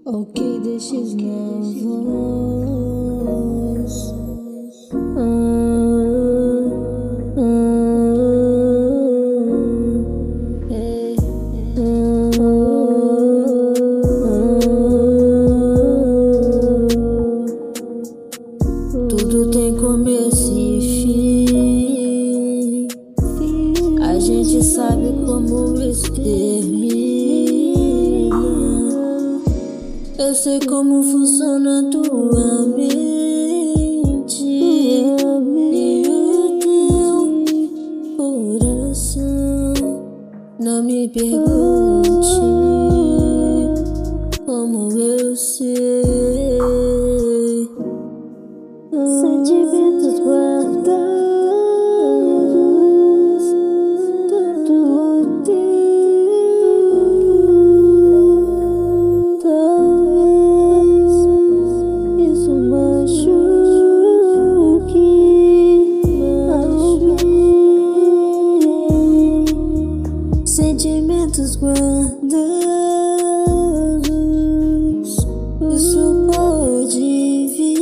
Ok, this is nervous. Tudo tem começo e fim. A gente sabe como isso termina. Eu sei como funciona tua mente e o teu coração. Não me pergunte como eu sei. Sentimentos guardados, tudo teu. Talvez isso machuque alguém. Sentimentos guardados, isso pode vir.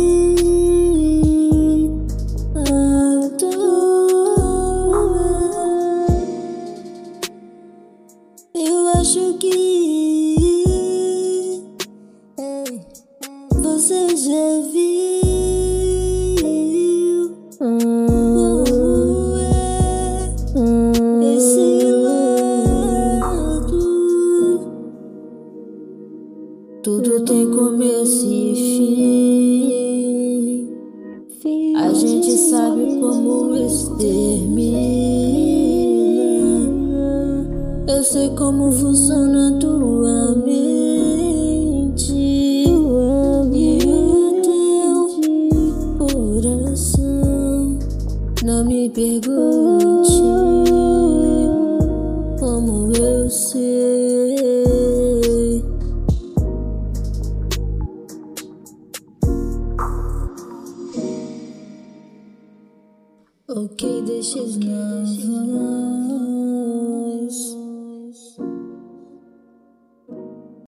Eu acho que você já viu como é esse lado. Tudo tem começo e fim. A gente sabe como isso termina. Eu sei como funciona tua mente e o teu coração. Não me pergunte como eu sei. Ok, this is nervous.